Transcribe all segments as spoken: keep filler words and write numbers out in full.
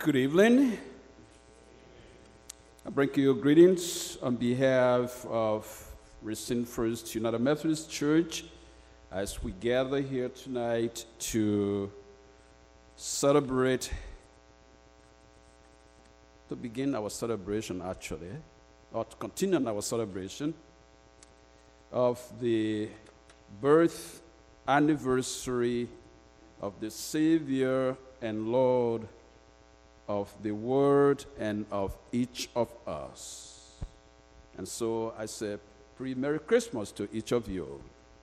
Good evening. I bring you greetings on behalf of Racine First United Methodist Church as we gather here tonight to celebrate, to begin our celebration actually, or to continue on our celebration of the birth anniversary of the Savior and Lord of the Word and of each of us. And so I say pre-Merry Christmas to each of you.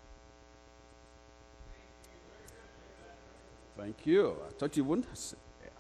Thank you. I thought you wouldn't say that.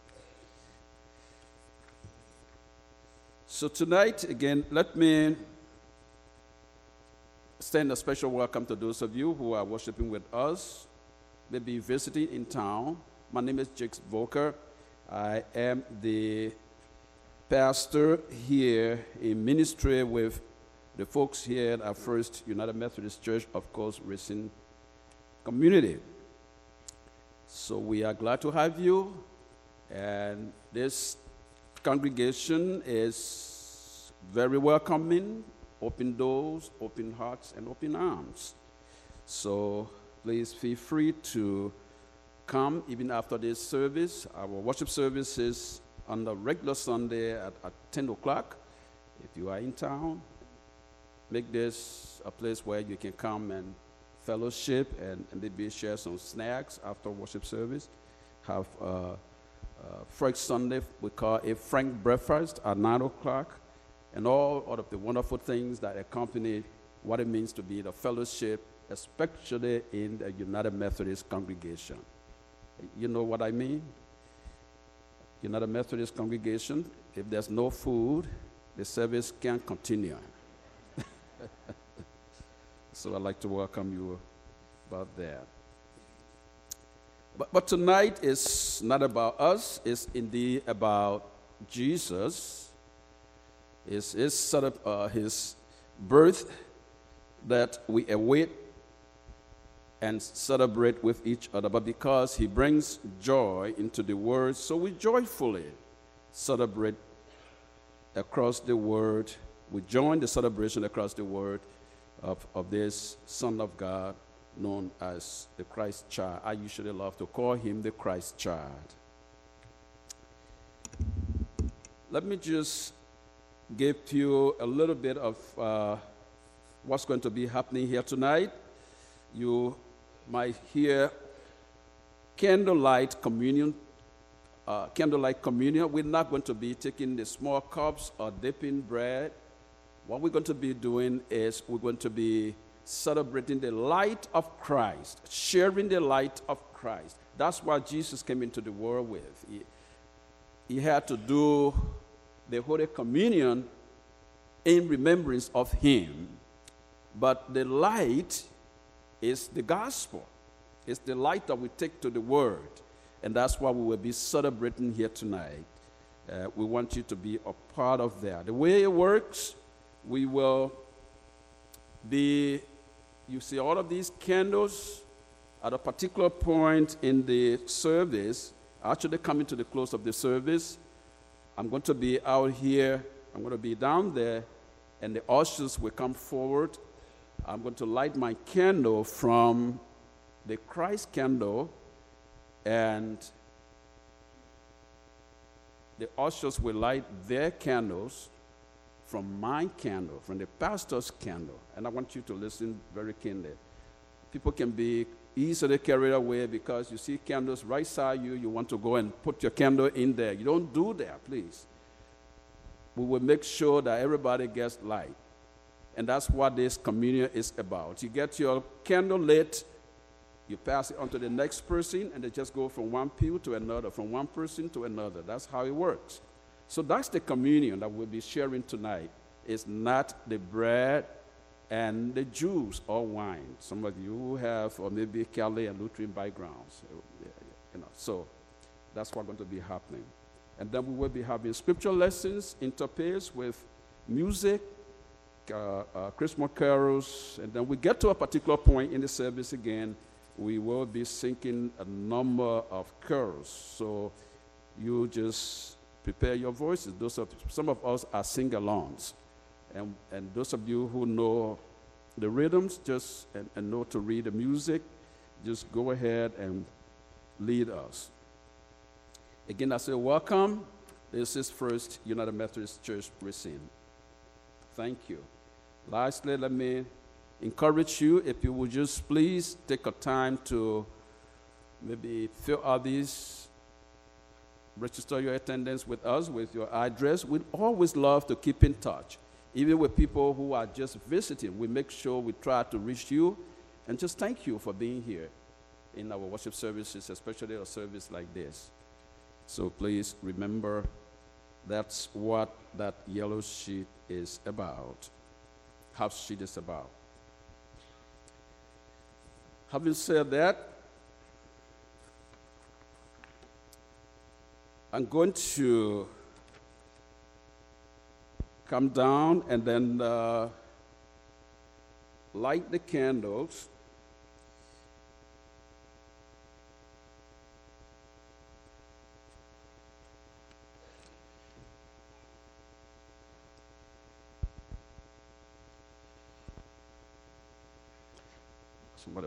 So tonight, again, let me extend a special welcome to those of you who are worshiping with us, maybe visiting in town. My name is Jakes Volker. I am the pastor here in ministry with the folks here at our First United Methodist Church, of course, Racine community. So we are glad to have you, and this congregation is very welcoming, open doors, open hearts, and open arms. So please feel free to come even after this service. Our worship service is on the regular Sunday at, at ten o'clock. If you are in town, make this a place where you can come and fellowship and, and maybe share some snacks after worship service. Have uh, uh, first Sunday, we call a Frank breakfast at nine o'clock, and all, all of the wonderful things that accompany what it means to be the fellowship, especially in the United Methodist congregation. You know what I mean? United Methodist congregation, if there's no food, the service can't continue. So I'd like to welcome you about that. But, but tonight is not about us, it's indeed about Jesus. It's, it's sort of uh, his birth that we await and celebrate with each other, but because he brings joy into the world, so we joyfully celebrate across the world. We join the celebration across the world of, of this Son of God known as the Christ child. I usually love to call him the Christ child. Let me just give you a little bit of uh, what's going to be happening here tonight. You might hear candlelight communion. Uh, candlelight communion. We're not going to be taking the small cups or dipping bread. What we're going to be doing is we're going to be celebrating the light of Christ, sharing the light of Christ. That's what Jesus came into the world with. He, he had to do the Holy Communion in remembrance of him. But the light is the gospel. It's the light that we take to the world. And that's what we will be celebrating here tonight. Uh, we want you to be a part of that. The way it works, we will be, you see all of these candles at a particular point in the service, actually coming to the close of the service. I'm going to be out here, I'm going to be down there, and the ushers will come forward. I'm going to light my candle from the Christ candle, and the ushers will light their candles from my candle, from the pastor's candle. And I want you to listen very keenly. People can be easily carried away because you see candles right side you, you want to go and put your candle in there. You don't do that, please. We will make sure that everybody gets light. And that's what this communion is about. You get your candle lit, you pass it on to the next person, and they just go from one pew to another, from one person to another. That's how it works. So that's the communion that we'll be sharing tonight. It's not the bread and the juice or wine. Some of you have, or maybe Catholic and Lutheran backgrounds. You know, so that's what's going to be happening. And then we will be having scripture lessons interspaced with music, Uh, uh, Christmas carols, and then we get to a particular point in the service again, we will be singing a number of carols. So you just prepare your voices. Those of, some of us are sing-alongs. And, and those of you who know the rhythms just and, and know to read the music, just go ahead and lead us. Again, I say welcome. This is First United Methodist Church Racine. Thank you. Lastly, let me encourage you, if you would just please take a time to maybe fill out these, register your attendance with us, with your address. We'd always love to keep in touch. Even with people who are just visiting, we make sure we try to reach you. And just thank you for being here in our worship services, especially a service like this. So please remember, that's what that yellow sheet is about. Half sheet is about. Having said that, I'm going to come down and then uh, light the candles. Somebody.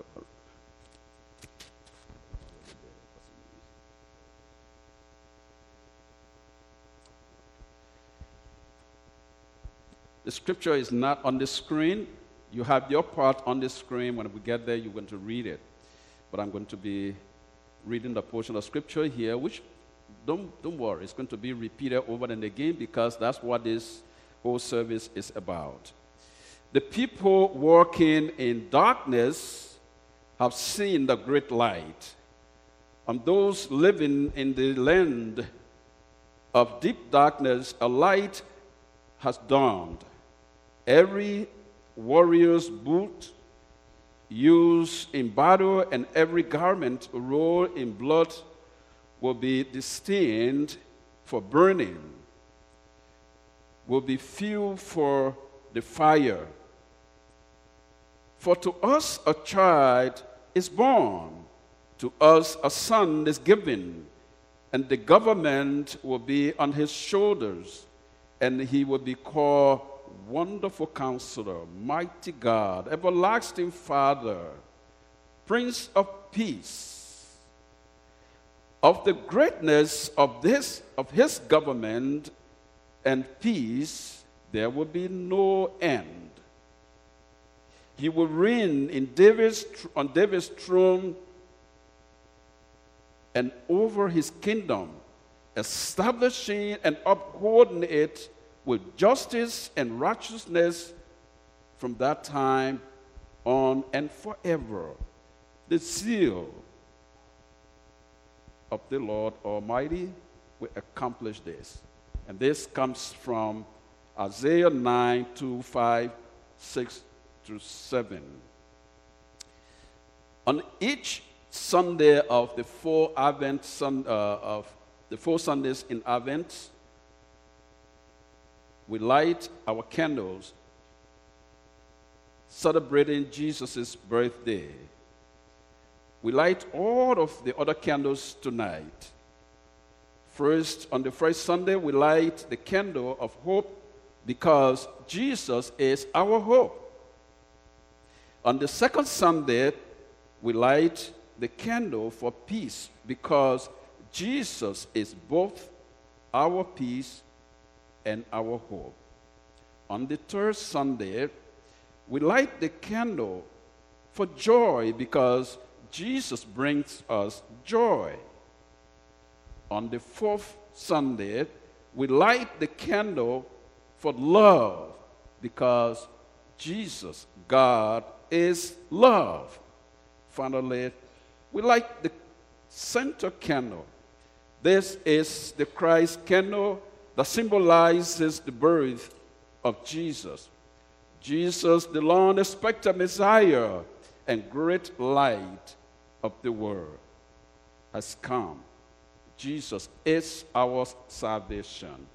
The scripture is not on the screen. You have your part on the screen. When we get there, you're going to read it. But I'm going to be reading the portion of scripture here, which, don't, don't worry, it's going to be repeated over and again because that's what this whole service is about. The people walking in darkness have seen the great light. And those living in the land of deep darkness, a light has dawned. Every warrior's boot used in battle and every garment rolled in blood will be destined for burning, will be fuel for the fire. For to us a child is born, to us a son is given, and the government will be on his shoulders, and he will be called Wonderful Counselor, Mighty God, Everlasting Father, Prince of Peace. Of the greatness of this of his government and peace, there will be no end. He will reign in David's, on David's throne and over his kingdom, establishing and upholding it with justice and righteousness from that time on and forever. The seal of the Lord Almighty will accomplish this. And this comes from Isaiah nine, two, five, six through seven. On each Sunday of the four Advent, sun, uh, of the four Sundays in Advent, we light our candles celebrating Jesus' birthday. We light all of the other candles tonight. First, on the first Sunday, we light the candle of hope because Jesus is our hope. On the second Sunday, we light the candle for peace because Jesus is both our peace and our hope. On the third Sunday, we light the candle for joy because Jesus brings us joy. On the fourth Sunday, we light the candle for love because Jesus, God, is love. Finally, we light the center candle. This is the Christ candle that symbolizes the birth of Jesus. Jesus, the long-expected Messiah and great light of the world, has come. Jesus is our salvation.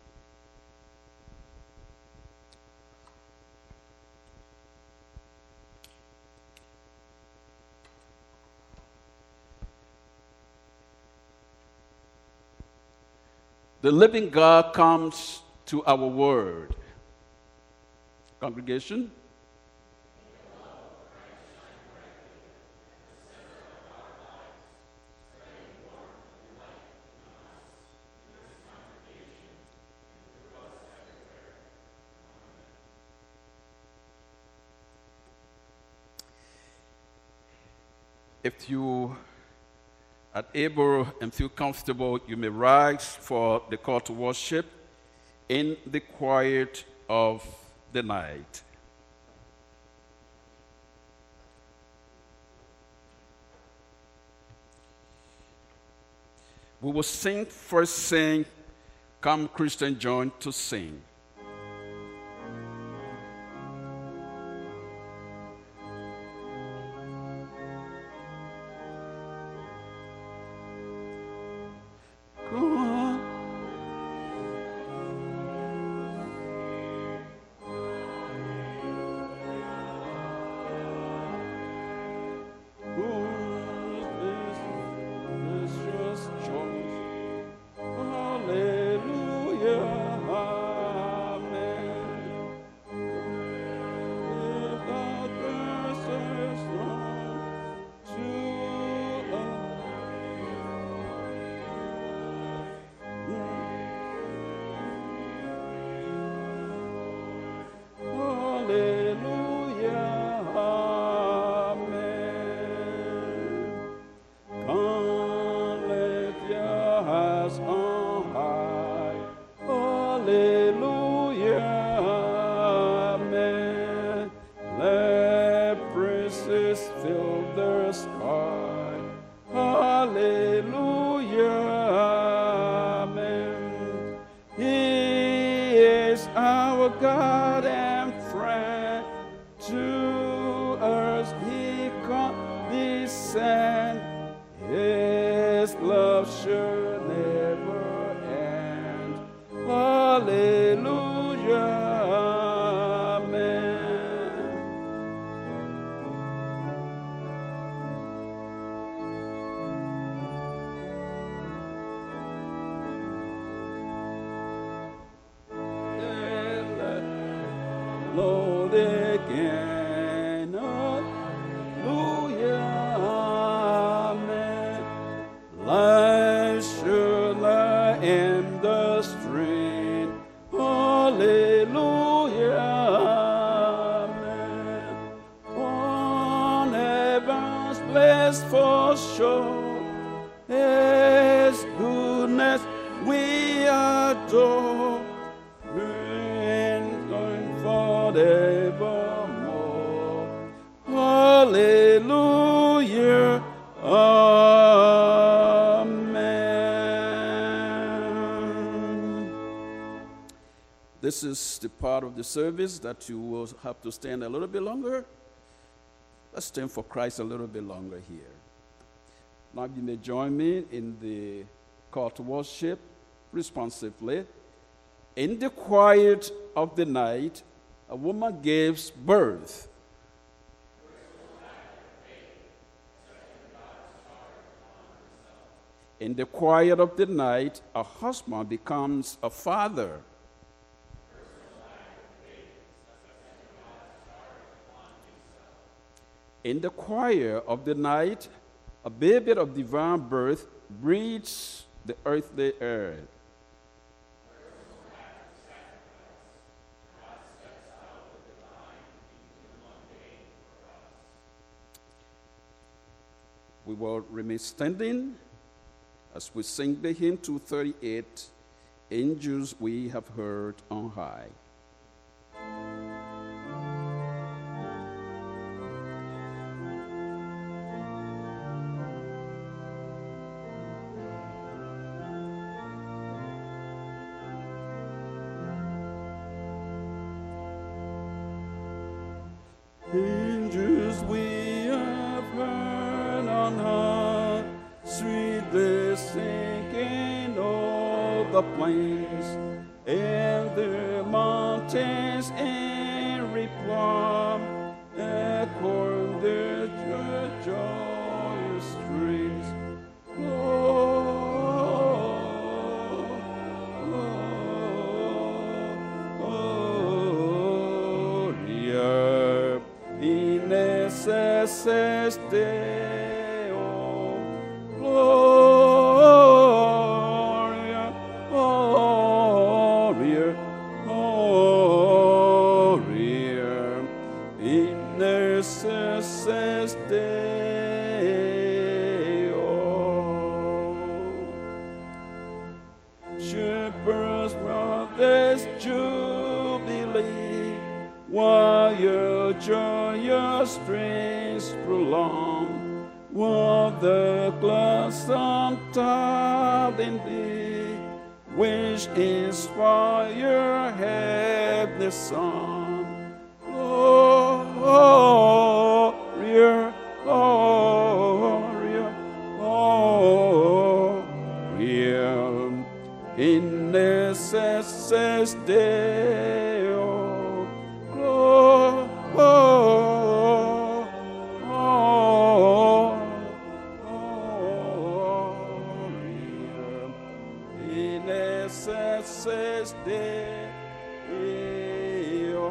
The living God comes to our word. Congregation? If you are able and feel comfortable, you may rise for the call to worship in the quiet of the night. We will sing, first sing, Come Christian Join to Sing. Lord, again, hallelujah, amen. Life should lie in the stream, hallelujah, amen. On heaven's blessed for sure, His goodness we adore. Forevermore. Hallelujah. Amen. This is the part of the service that you will have to stand a little bit longer. Let's stand for Christ a little bit longer here. Now you may join me in the call to worship responsively. In the quiet of the night, a woman gives birth. In the quiet of the night, a husband becomes a father. In the quiet of the night, a baby of divine birth breathes the earthly air. We will remain standing as we sing the hymn two thirty-eight, Angels We Have Heard on High. Angels we have heard on high, sweetly singing o'er the plains and the mountains in reply, echoing their joyous strings. Oh, necess Deo, Gloria, Gloria, Gloria, in necess Deo. Shepherds, brothers, jubilee, while your joyous strains prolong, while the gladsome tidings be, which inspire heavenly song. Gloria, Gloria, Gloria, in necess Deo, Gloria, in necess Deo.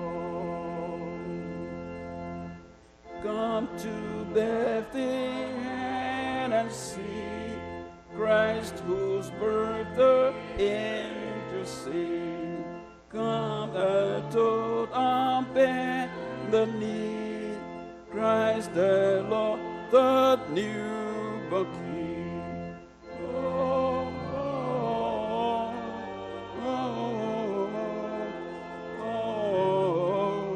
Come to Bethlehem and see Christ, whose birth the angels sing. Come, adore on bend the knee, Christ the Lord, the newborn King. Oh, oh, oh, oh,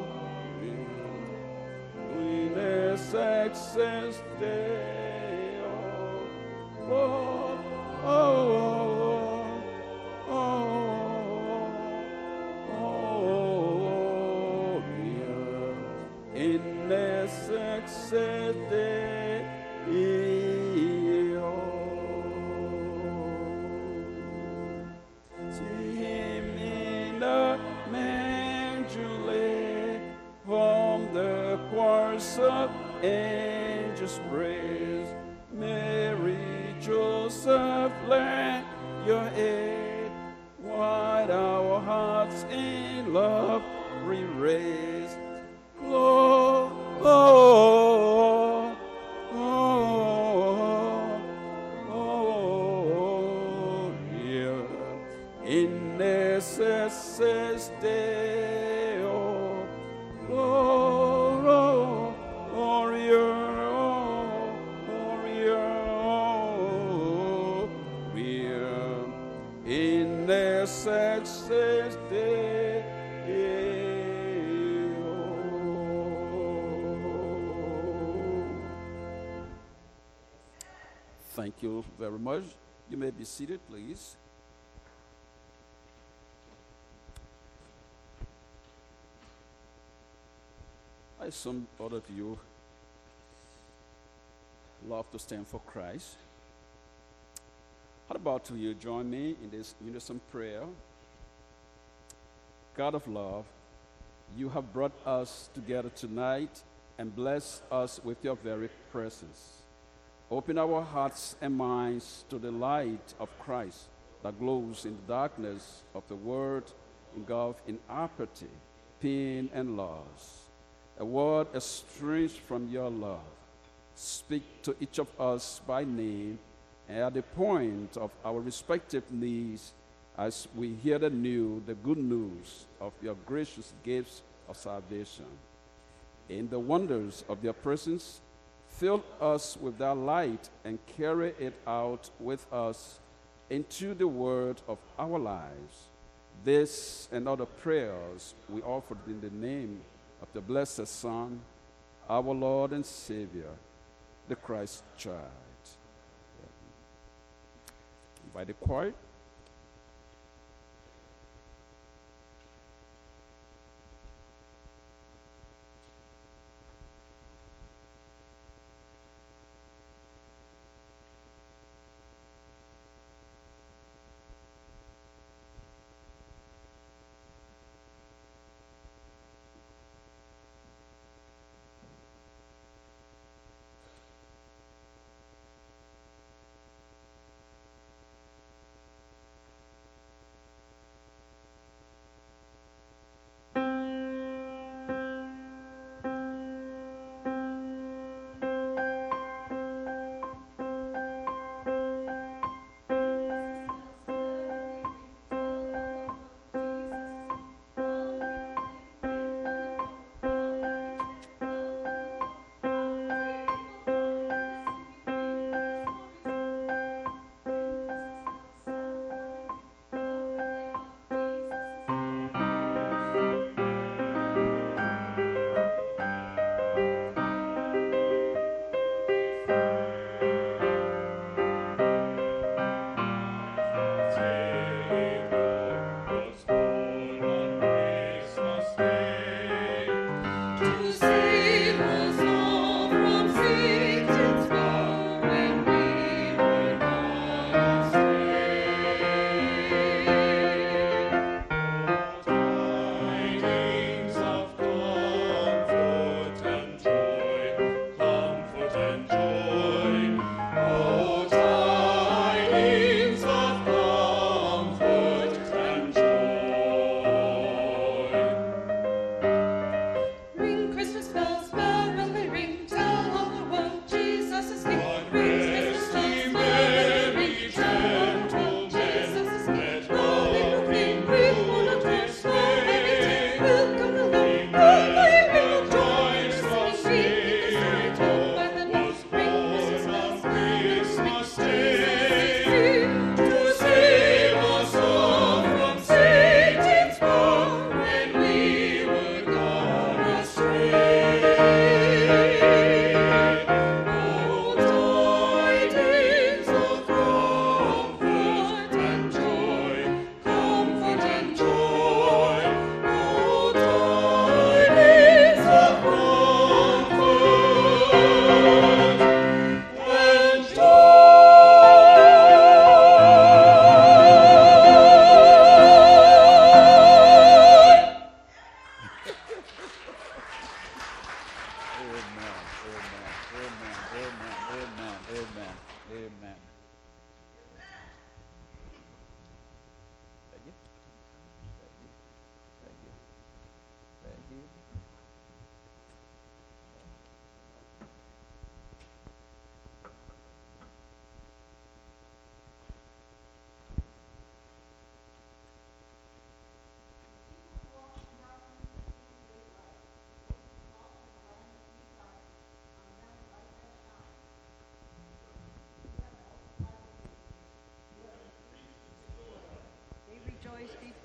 oh, in necess Deo. Oh, oh, oh, oh, in necess Deo. See him in the manger lay, from the choirs of angels praise. Mary, Joseph, lend your aid, while our hearts in love we raise. Gloria, Gloria, in necess Deo, Gloria, Gloria, in necess Deo. Thank you very much. You may be seated, please. I assume all of you love to stand for Christ. How about you join me in this unison prayer? God of love, you have brought us together tonight and blessed us with your very presence. Open our hearts and minds to the light of Christ that glows in the darkness of the world, engulfed in apathy, pain, and loss. A word estranged from your love. Speak to each of us by name and at the point of our respective needs as we hear the new, the good news of your gracious gifts of salvation. In the wonders of your presence, fill us with that light and carry it out with us into the world of our lives. This and other prayers we offered in the name of the blessed Son, our Lord and Savior, the Christ child. Invite the choir.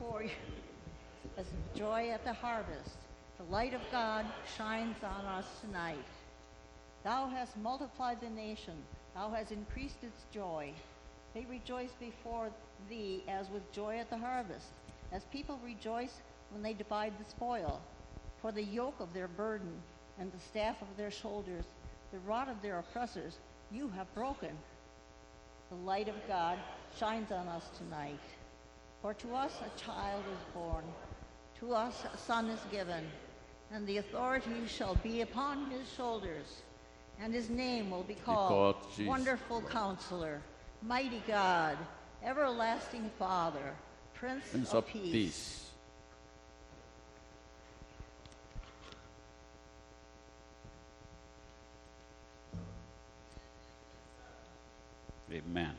before you as joy at the harvest. The light of God shines on us tonight. Thou hast multiplied the nation. Thou hast increased its joy. They rejoice before thee as with joy at the harvest, as people rejoice when they divide the spoil. For the yoke of their burden and the staff of their shoulders, the rod of their oppressors, you have broken. The light of God shines on us tonight. For to us a child is born, to us a son is given, and the authority shall be upon his shoulders, and his name will be called, called Wonderful Counselor, Mighty God, Everlasting Father, Prince, Prince of, of Peace. Peace. Amen.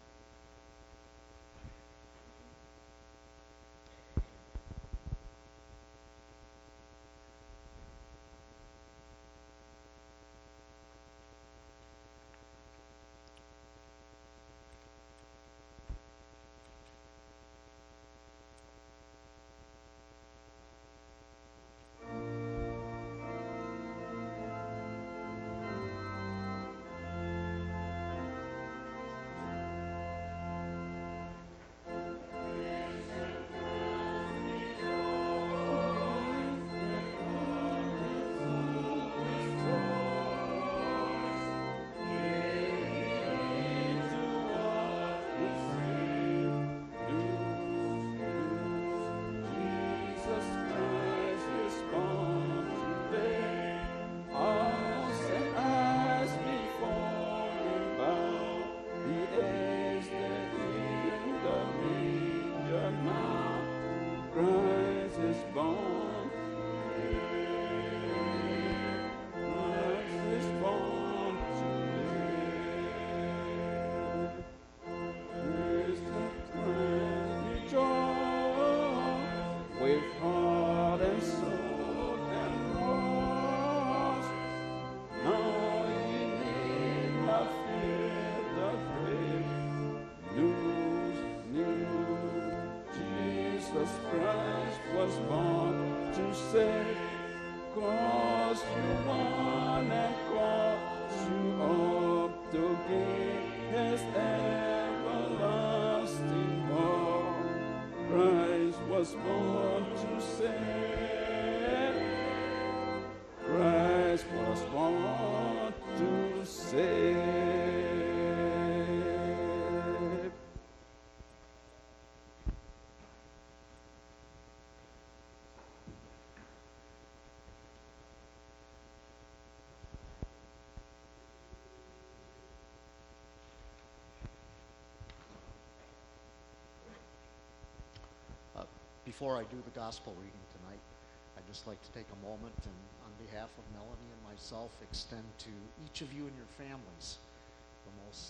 Before I do the gospel reading tonight, I'd just like to take a moment and, on behalf of Melanie and myself, extend to each of you and your families the most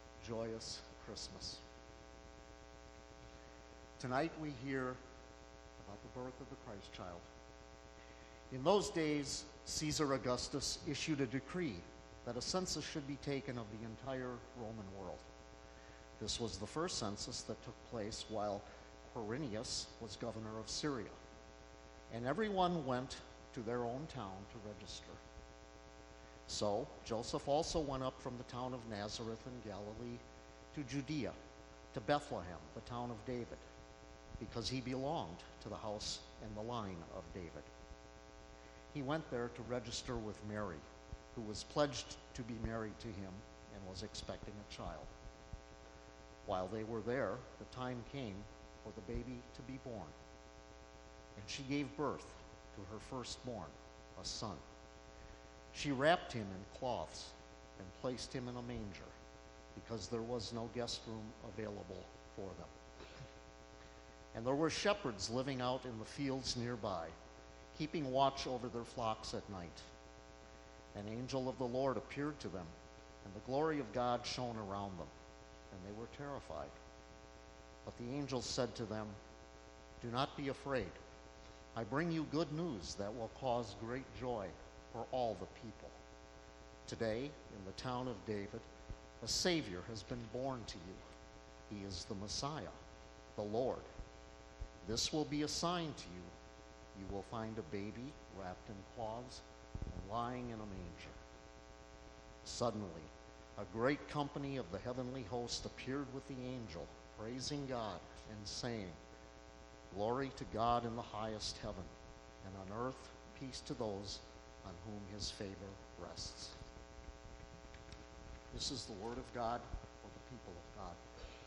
joyous Christmas. Tonight we hear about the birth of the Christ child. In those days, Caesar Augustus issued a decree that a census should be taken of the entire Roman world. This was the first census that took place while Quirinius was governor of Syria, and everyone went to their own town to register. So Joseph also went up from the town of Nazareth in Galilee to Judea, to Bethlehem, the town of David, because he belonged to the house and the line of David. He went there to register with Mary, who was pledged to be married to him and was expecting a child. While they were there, the time came for the baby to be born, and she gave birth to her firstborn, a son. She wrapped him in cloths and placed him in a manger, because there was no guest room available for them. And there were shepherds living out in the fields nearby, keeping watch over their flocks at night. An angel of the Lord appeared to them, and the glory of God shone around them, and they were terrified. But the angel said to them, "Do not be afraid. I bring you good news that will cause great joy for all the people. Today, in the town of David, a Savior has been born to you. He is the Messiah, the Lord. This will be a sign to you. You will find a baby wrapped in cloths and lying in a manger." Suddenly, a great company of the heavenly host appeared with the angel, praising God and saying, "Glory to God in the highest heaven, and on earth peace to those on whom his favor rests." This is the word of God for the people of God.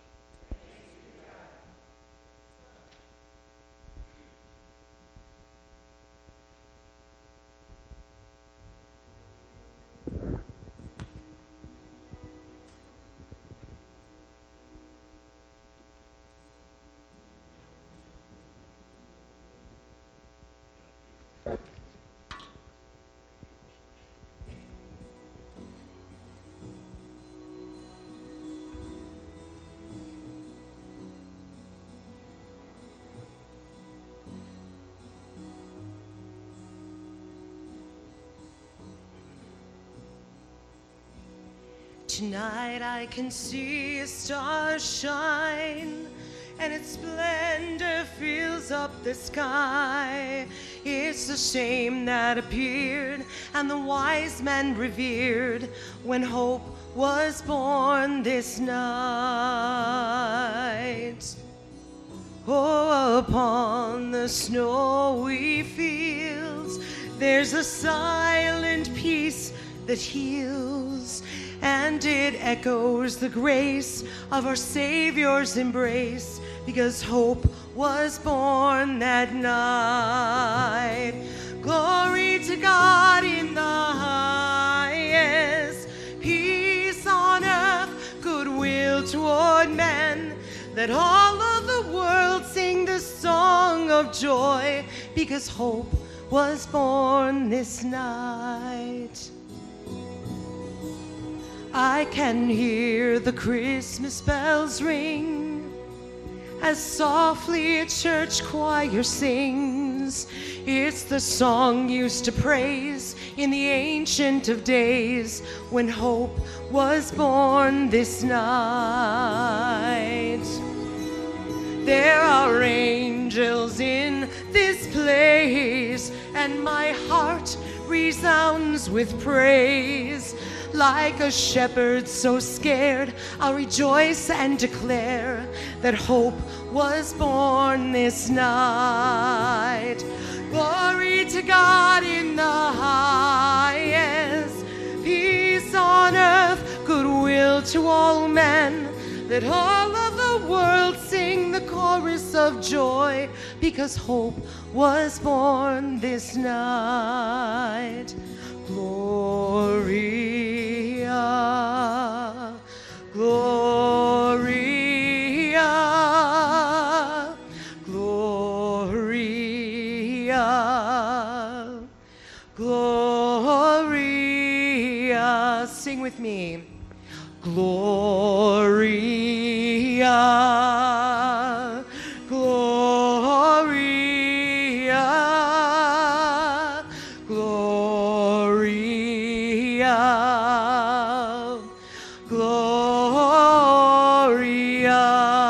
Tonight I can see a star shine, and its splendor fills up the sky. It's the same that appeared and the wise men revered when hope was born this night. Oh, upon the snowy fields there's a silent peace that heals, and it echoes the grace of our Savior's embrace, because hope was born that night. Glory to God in the highest, peace on earth, goodwill toward men. Let all of the world sing the song of joy, because hope was born this night. I can hear the Christmas bells ring as softly a church choir sings. It's the song used to praise in the ancient of days, when hope was born this night. There are angels in this place, and my heart resounds with praise. Like a shepherd so scared, I'll rejoice and declare that hope was born this night. Glory to God in the highest, peace on earth, goodwill to all men. Let all of the world sing the chorus of joy, because hope was born this night. Gloria, Gloria, Gloria, Gloria. Sing with me. Gloria, Gloria, Gloria, Gloria.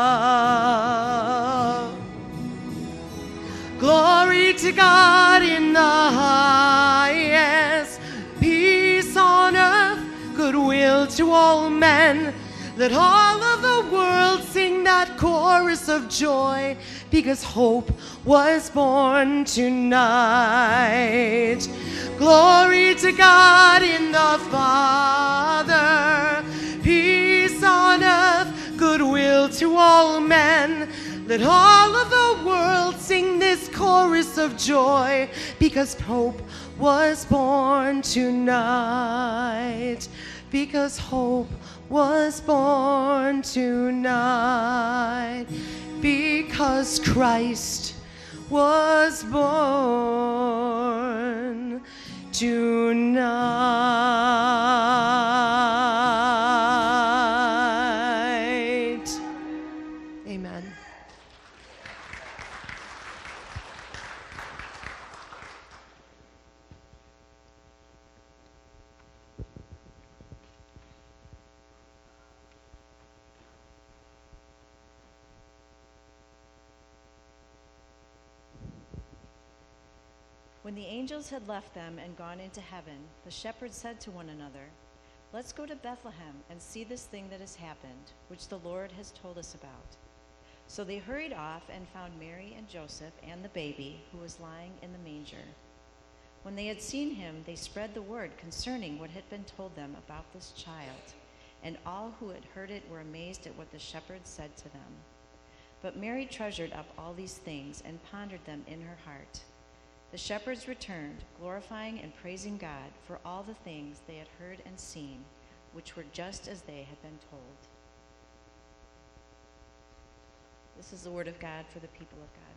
Glory to God in the highest, peace on earth, goodwill to all men. Let all of the world sing that chorus of joy, because hope was born tonight. Glory to God in the Father, peace on earth, goodwill to all men. Let all of the world sing this chorus of joy, because hope was born tonight. Because hope was born tonight. Because Christ was born tonight. Amen. When the angels had left them and gone into heaven, the shepherds said to one another, "Let's go to Bethlehem and see this thing that has happened, which the Lord has told us about." So they hurried off and found Mary and Joseph and the baby, who was lying in the manger. When they had seen him, they spread the word concerning what had been told them about this child, and all who had heard it were amazed at what the shepherds said to them. But Mary treasured up all these things and pondered them in her heart. The shepherds returned, glorifying and praising God for all the things they had heard and seen, which were just as they had been told. This is the word of God for the people of God.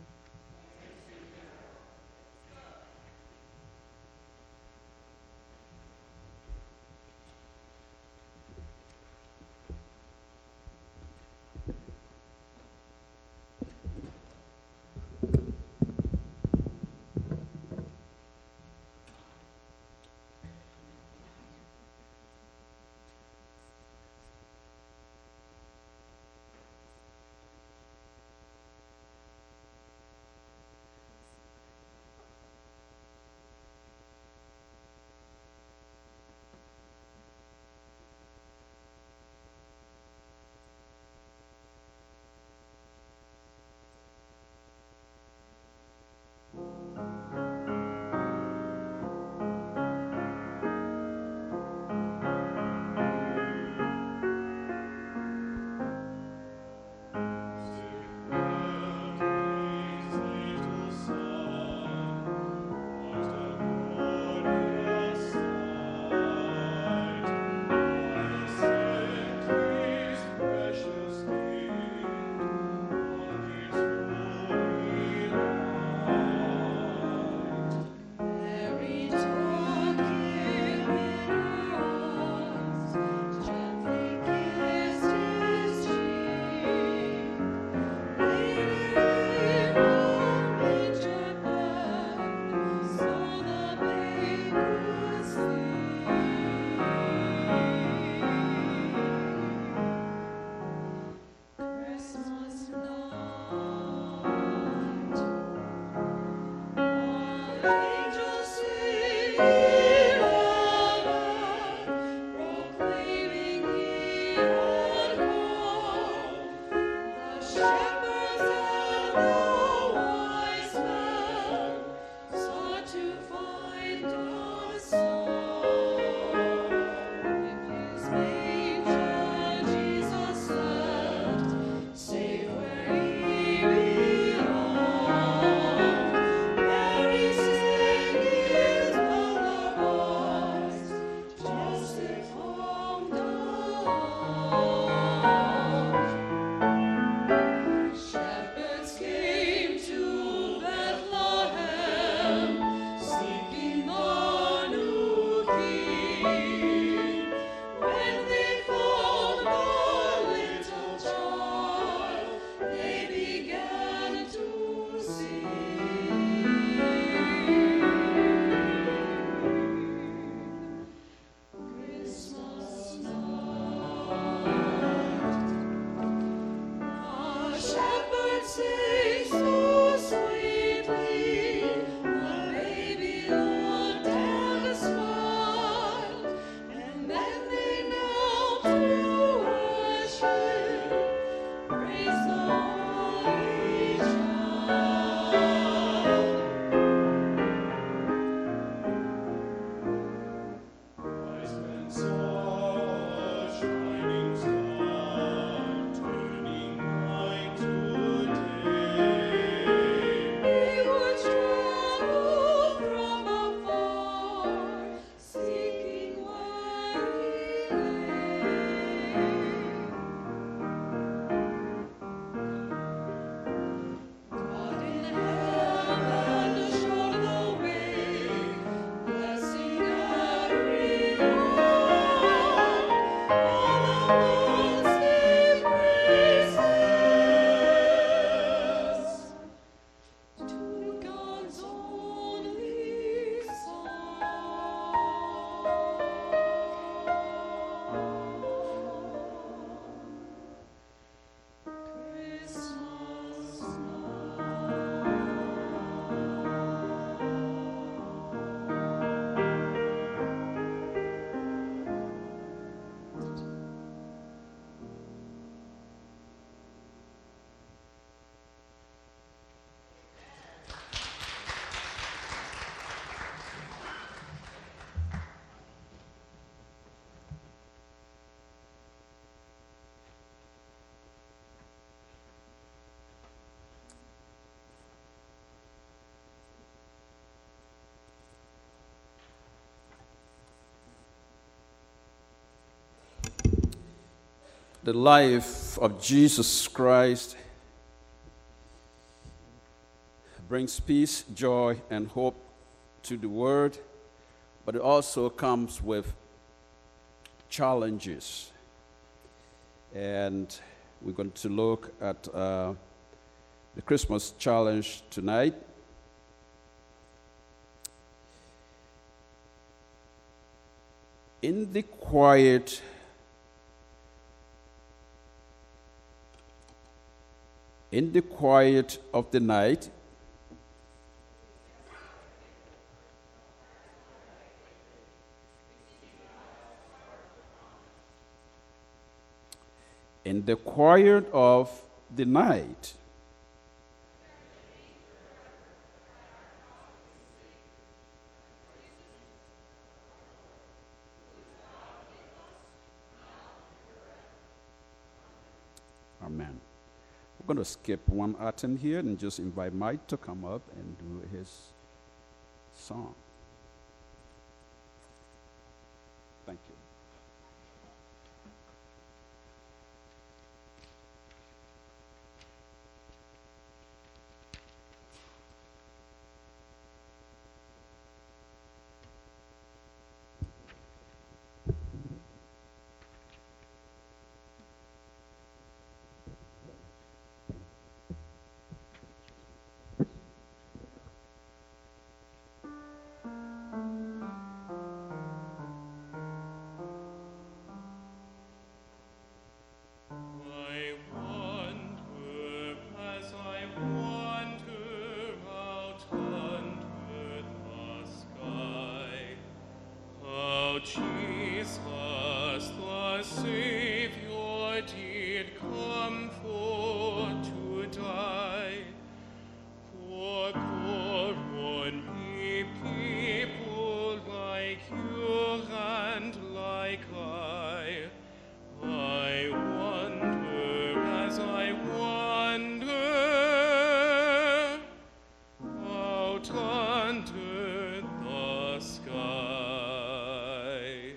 the life of Jesus Christ brings peace, joy, and hope to the world, but it also comes with challenges. And we're going to look at uh, the Christmas challenge tonight. In the quiet in the quiet of the night, in the quiet of the night, amen. We're going to skip one item here and just invite Mike to come up and do his song. Thank you. I wonder as I wander out under the sky, how Jesus the Savior did come for to die. For poor one-me people like you and like I, I wonder as I wander out under the sky.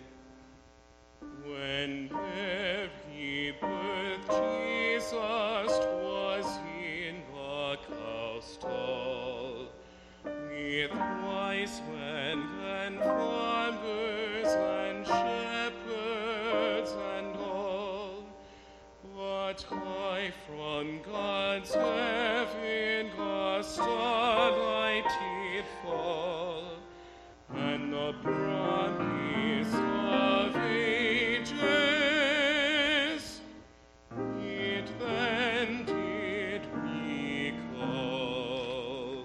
When every birth Jesus was in the cow stall, with wise men and farmers and shepherds and all. But I from God's heaven the starlight did fall, and the promise of ages it then did recall.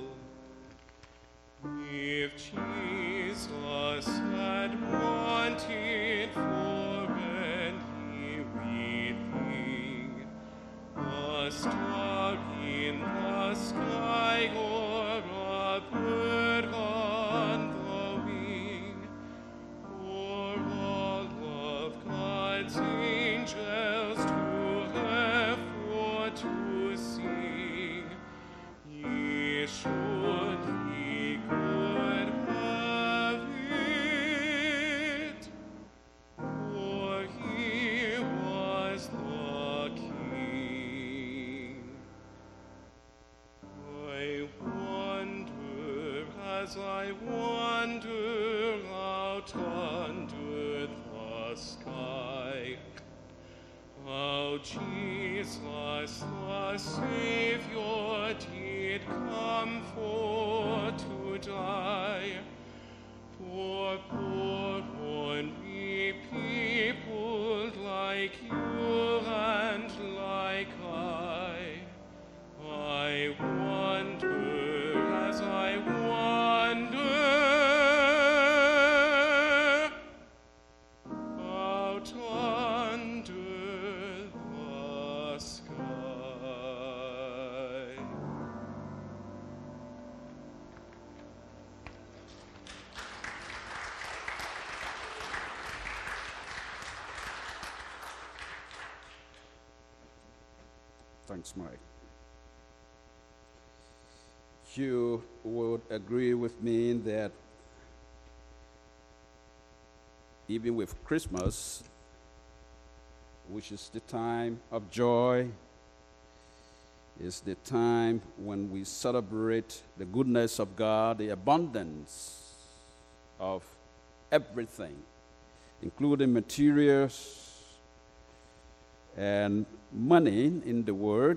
If Jesus had wanted for any weeping, a star in the sky or a bird on the wing, or all of God's angels to have for to sing, ye surely could have it, for he was the King. I wonder as I wander out under the sky, how Jesus the Savior did come for to die. For poor one-me people like you and like I, I wonder as I wander out under the sky. Thanks, Mike. You would agree with me that even with Christmas, which is the time of joy. It's the time when we celebrate the goodness of God, the abundance of everything, including materials and money in the world.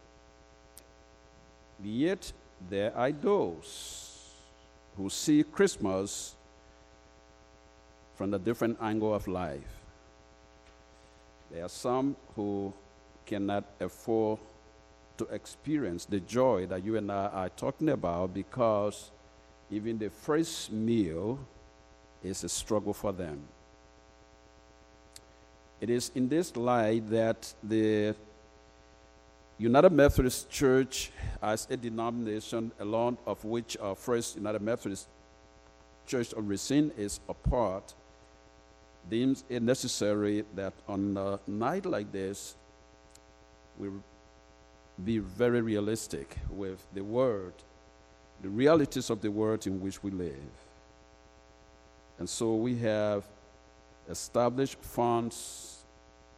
Yet there are those who see Christmas from a different angle of life. There are some who cannot afford to experience the joy that you and I are talking about because even the first meal is a struggle for them. It is in this light that the United Methodist Church, as a denomination, along of which our First United Methodist Church of Racine is a part, deems it necessary that on a night like this, we be very realistic with the word, the realities of the world in which we live. And so we have established funds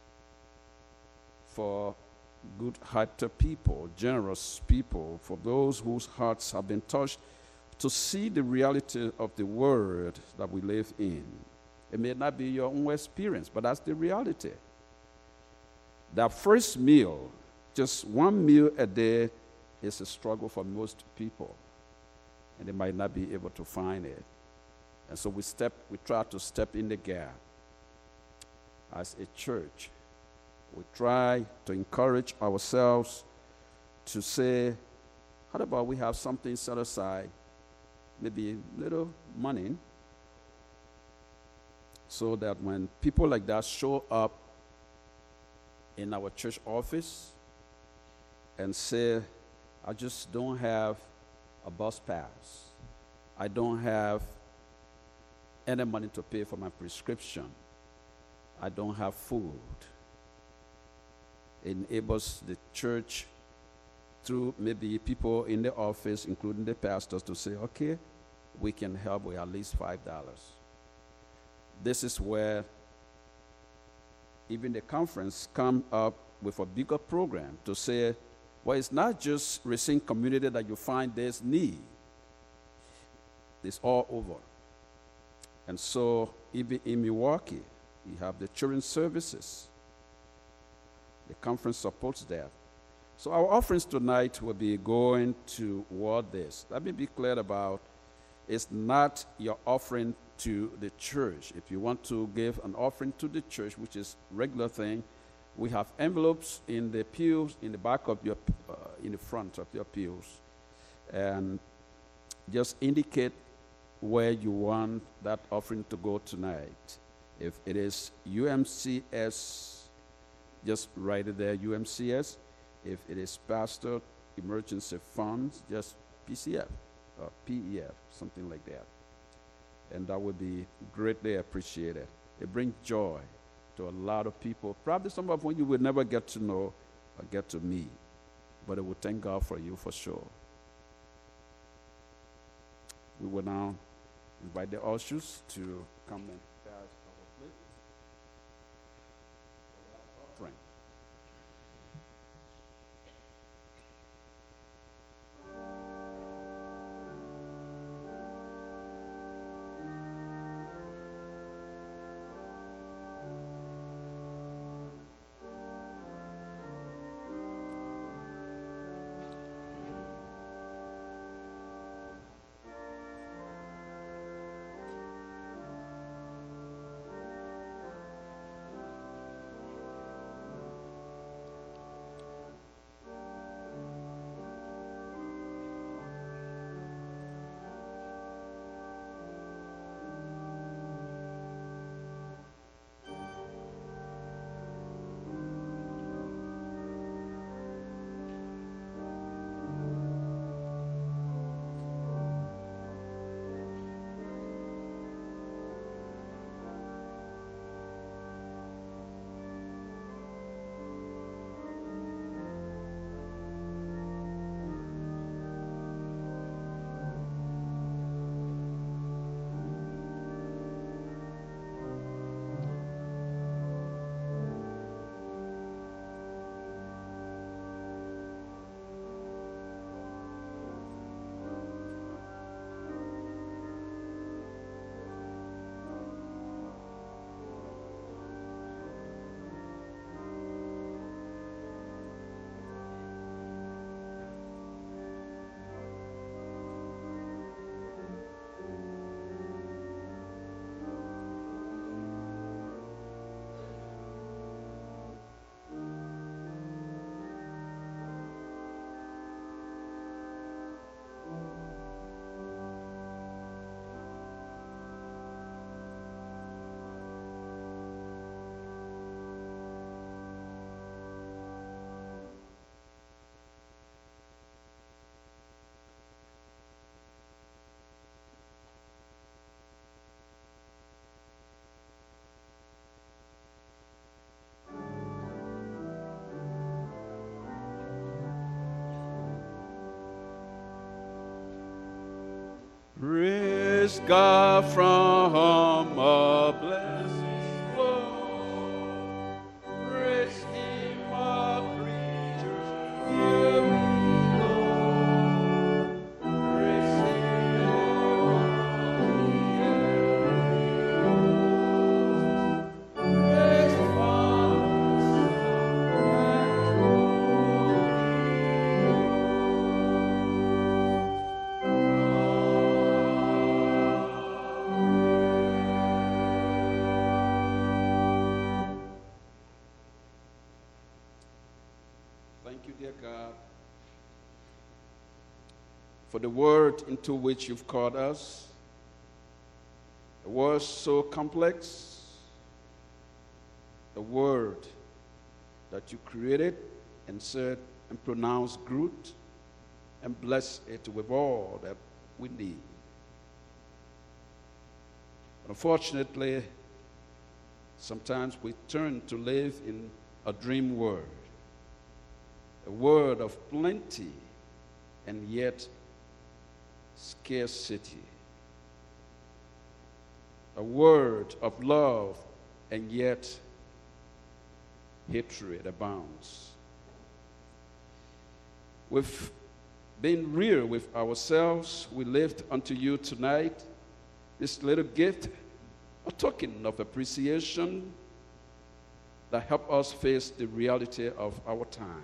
for good-hearted people, generous people, for those whose hearts have been touched to see the reality of the world that we live in. It may not be your own experience, but that's the reality. That first meal, just one meal a day, is a struggle for most people, and they might not be able to find it. And so we step, we try to step in the gap as a church. We try to encourage ourselves to say, how about we have something set aside, maybe little money, so that when people like that show up in our church office and say, I just don't have a bus pass, I don't have any money to pay for my prescription, I don't have food, it enables the church, through maybe people in the office, including the pastors, to say, okay, we can help with at least five dollars. This is where even the conference come up with a bigger program to say, well, it's not just Racine community that you find there's need. It's all over. And so even in Milwaukee, we have the children's services. The conference supports that. So our offerings tonight will be going toward this. Let me be clear about, it's not your offering to the church. If you want to give an offering to the church, which is regular thing, we have envelopes in the pews, in the back of your, uh, in the front of your pews, and just indicate where you want that offering to go tonight. If it is U M C S, just write it there, U M C S. If it is Pastor Emergency Funds, just P C F or P E F, something like that. And that would be greatly appreciated. It brings joy to a lot of people, probably some of whom you will never get to know or get to meet, but it will thank God for you for sure. We will now invite the ushers to come and pass our plate. Offering. Praise God from a blessed flow. Praise Him, all creatures here below. Praise Him, evermore. Praise the Father, thank you, dear God, for the word into which you've called us. A word so complex, a word that you created and said and pronounced good and bless it with all that we need. Unfortunately, sometimes we turn to live in a dream world, a world of plenty and yet scarcity, a world of love and yet hatred abounds. With being real with ourselves, we lift unto you tonight this little gift, a token of appreciation that help us face the reality of our times.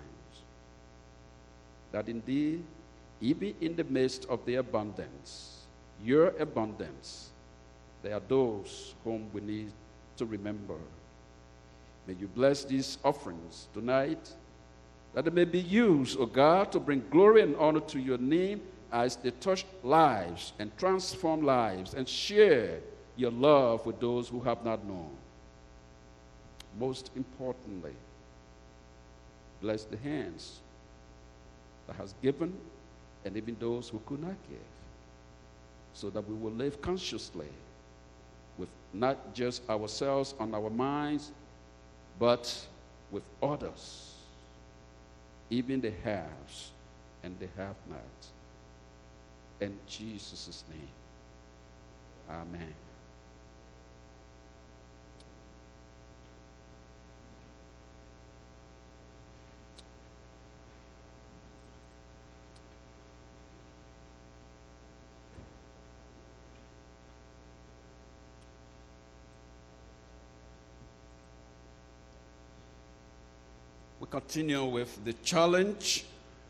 That indeed, even in the midst of the abundance, your abundance, there are those whom we need to remember. May you bless these offerings tonight, that they may be used, O God, to bring glory and honor to your name as they touch lives and transform lives and share your love with those who have not known. Most importantly, bless the hands that has given and even those who could not give, so that we will live consciously with not just ourselves on our minds, but with others, even the haves and the have-nots. In Jesus' name, amen. We continue with the challenge,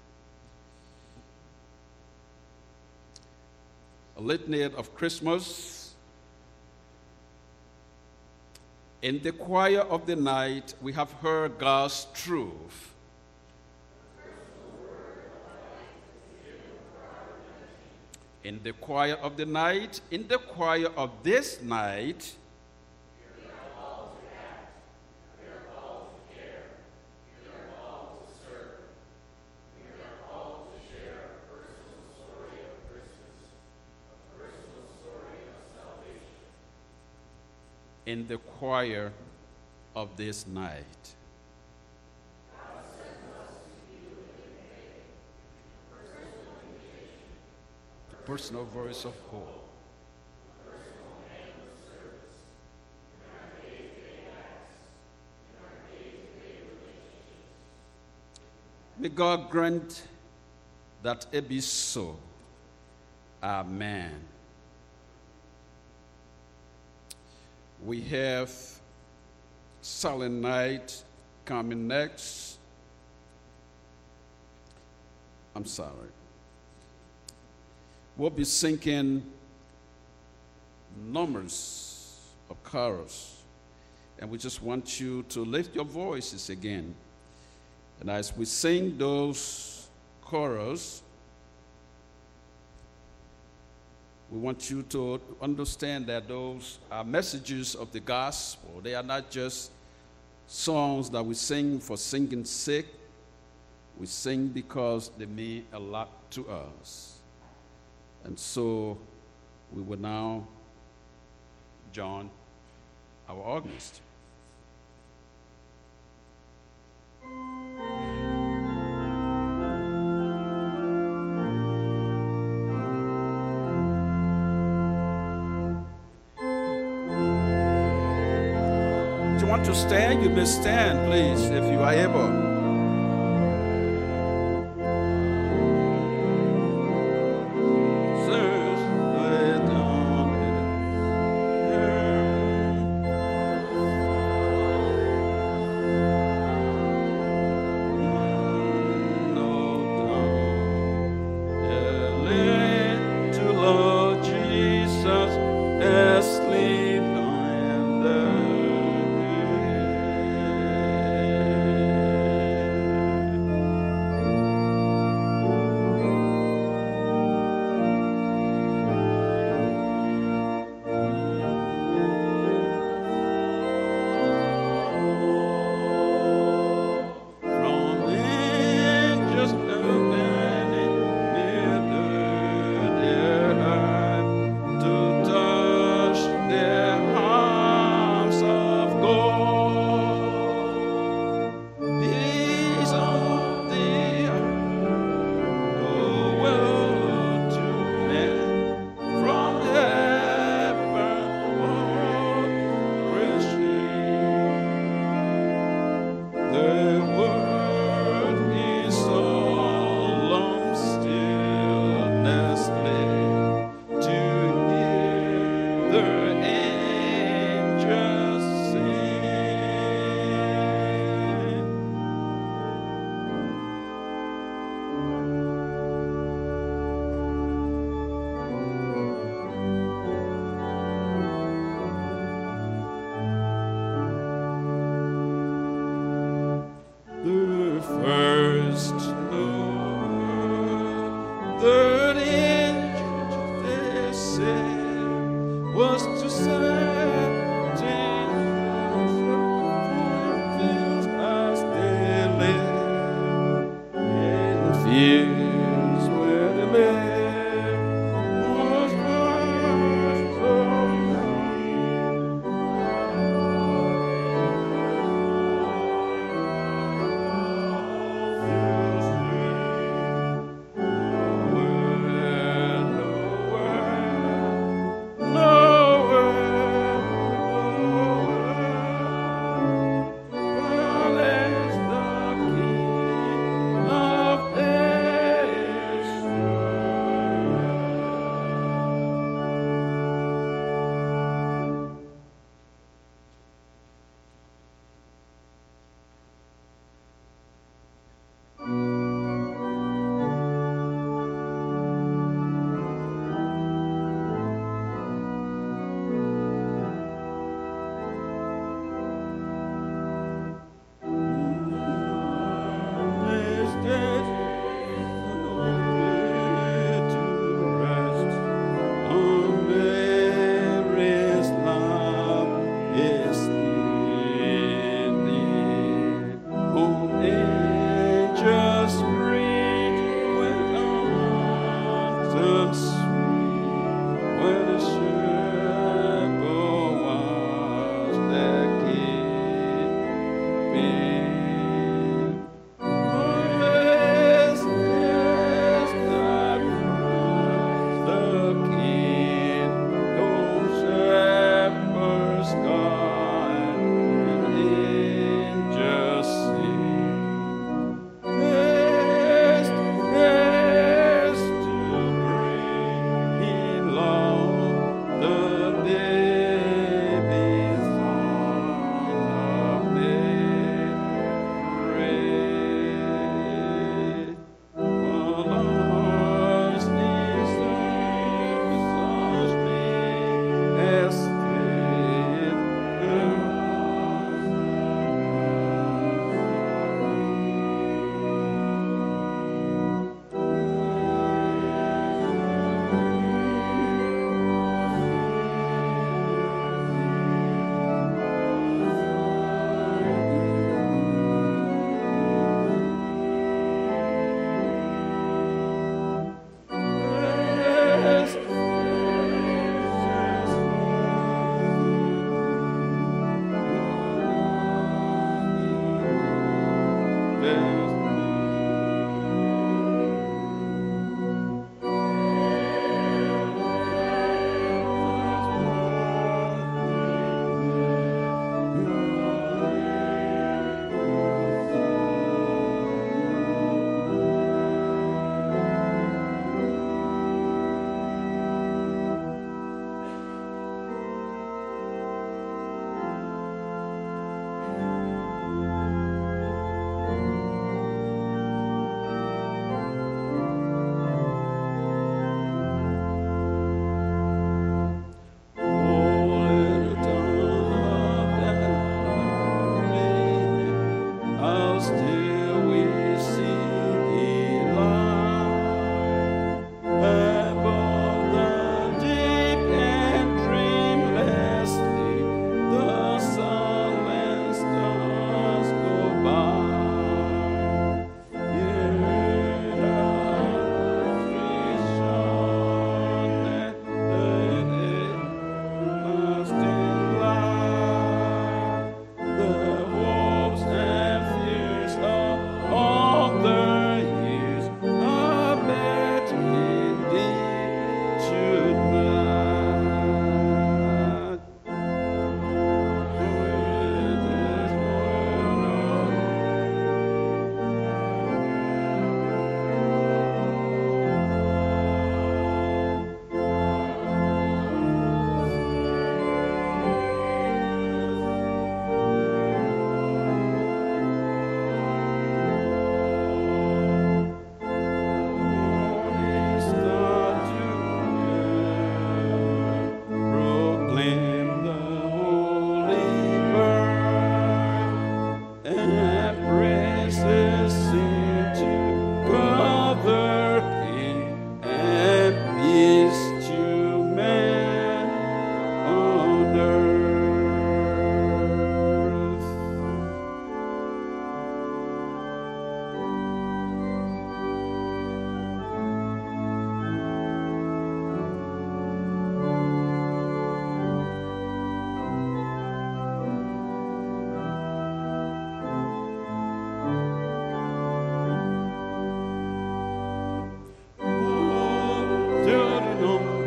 a litany of Christmas. In the choir of the night, we have heard God's truth. In the choir of the night, in the choir of this night, in the choir of this night. The personal voice of hope. May God grant that it be so. Amen. We have Silent Night coming next. I'm sorry. We'll be singing numbers of carols, and we just want you to lift your voices again. And as we sing those chorus, we want you to understand that those are messages of the gospel. They are not just songs that we sing for singing's sake. We sing because they mean a lot to us. And so we will now join our organist. If you want to stand, you may stand, please, if you are able. Nowhere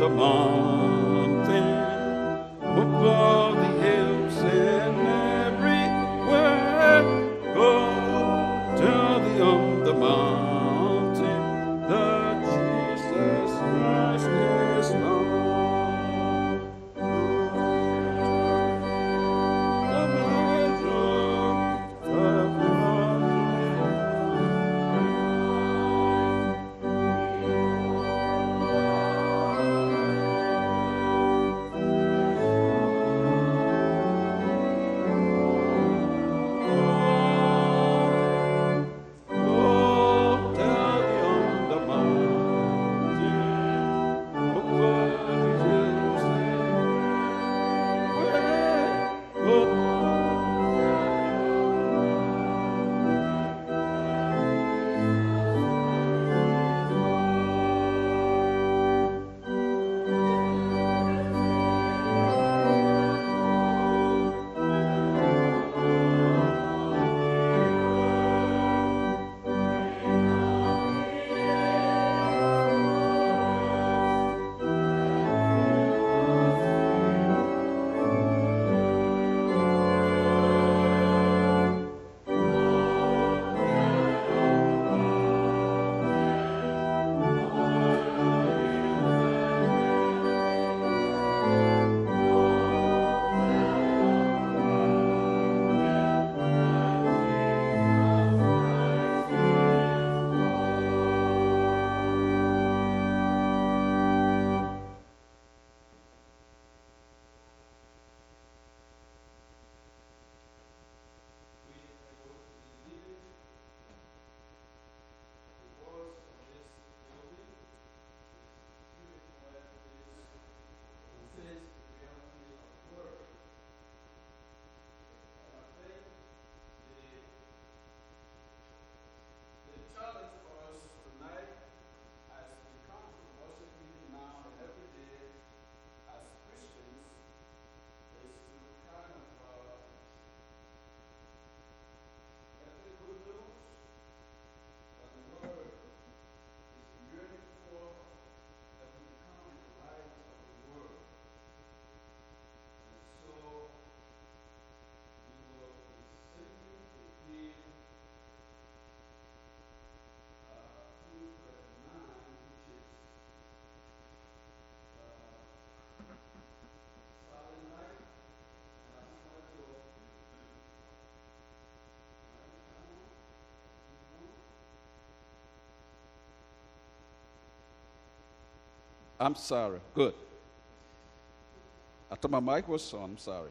the mountain, above the hills and everywhere. Go tell the on the mountain that Jesus Christ is Lord. The measure of I'm sorry. Good. I thought my mic was on. I'm sorry.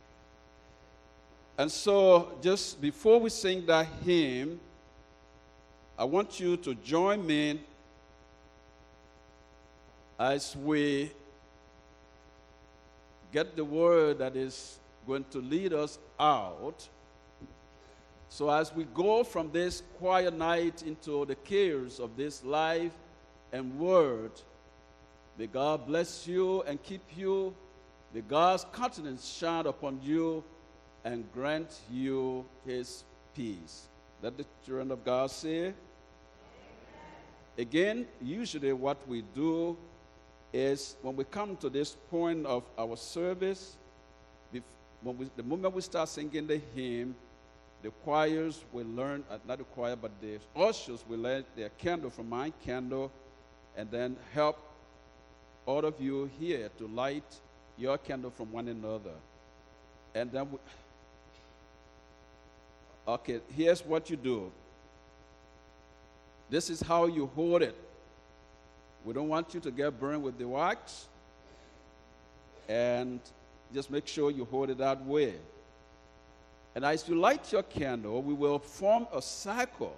And so, just before we sing that hymn, I want you to join me as we get the word that is going to lead us out. So, as we go from this quiet night into the cares of this life and word, may God bless you and keep you. May God's countenance shine upon you and grant you his peace. Let the children of God say. Amen. Again, usually what we do is when we come to this point of our service, when we, the moment we start singing the hymn, the choirs will learn, uh, not the choir, but the ushers will light their candle from my candle and then help all of you here to light your candle from one another. And then, we, okay, here's what you do. This is how you hold it. We don't want you to get burned with the wax. And just make sure you hold it that way. And as you light your candle, we will form a circle.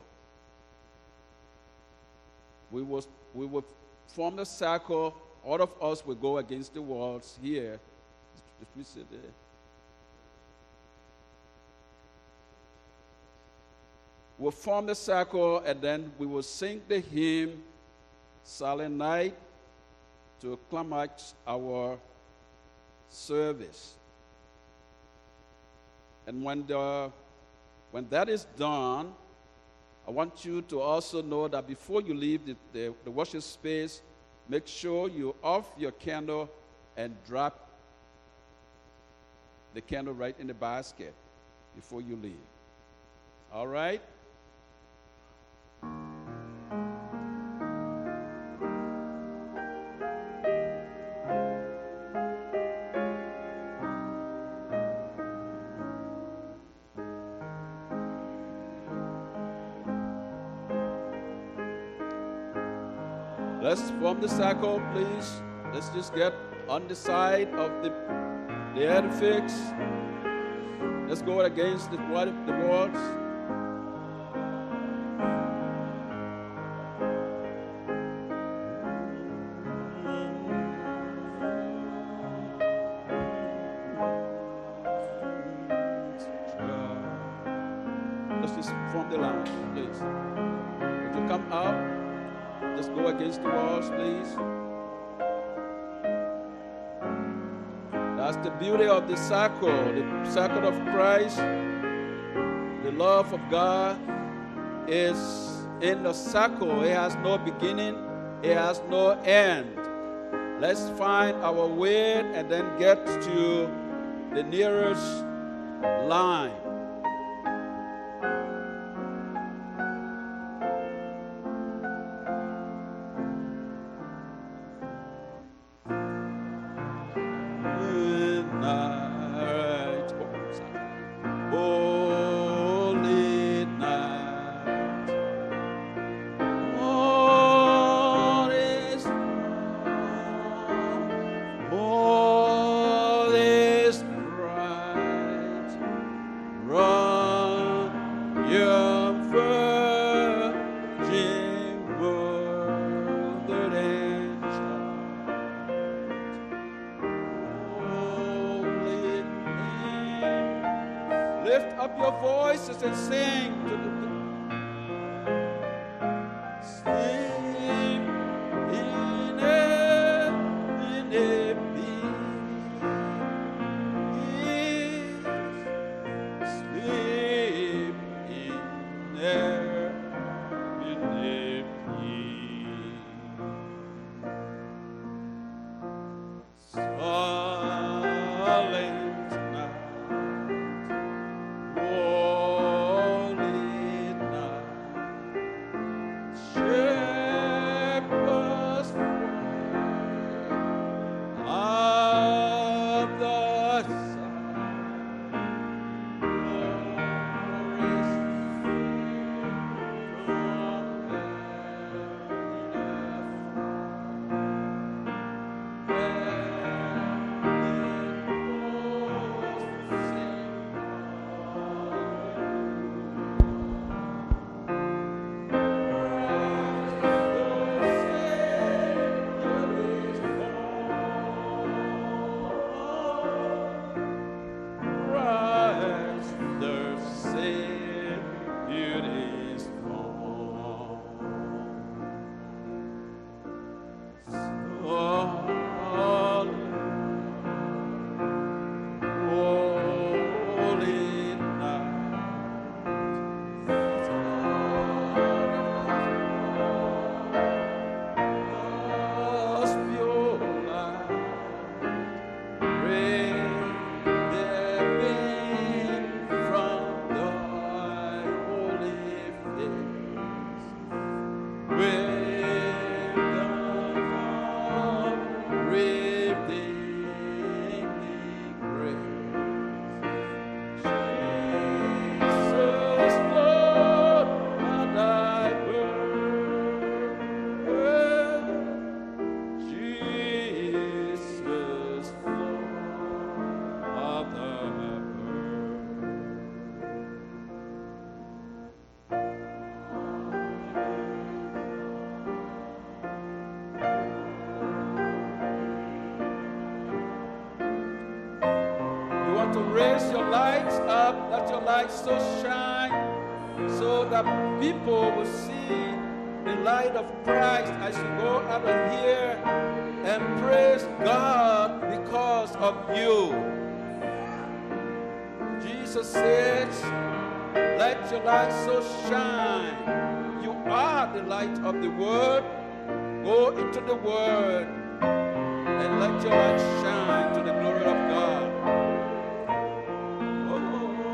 We will, we will form a circle. All of us will go against the walls here. Did we sit there? We'll form the circle, and then we will sing the hymn, Silent Night, to climax our service. And when, the, when that is done, I want you to also know that before you leave the, the, the worship space, make sure you off your candle and drop the candle right in the basket before you leave. All right? Let's form the circle, please. Let's just get on the side of the, the edifix. Let's go against the, the walls. Let's just form the line, please. Would you come out? Just go against the walls, please. That's the beauty of the circle, the circle of Christ. The love of God is in the circle. It has no beginning, it has no end. Let's find our way and then get to the nearest line. Lift up your voices and sing to the sleep in a, in a peace. Sleep in a, in a peace. Silent night. To raise your lights up, let your lights so shine, so that people will see the light of Christ as you go out of here and praise God because of you. Jesus says, let your light so shine. You are the light of the world. Go into the Word and let your light shine to the glory of God. Oh,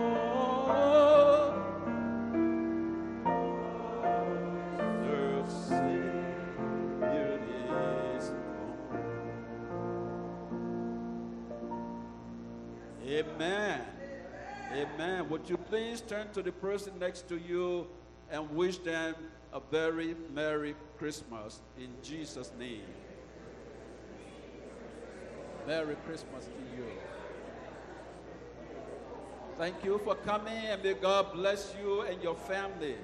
the Savior is born. Amen. Amen. Would you please turn to the person next to you and wish them a very Merry Christmas in Jesus' name. Merry Christmas to you. Thank you for coming, and may God bless you and your family.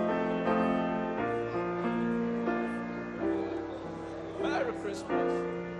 Merry Christmas.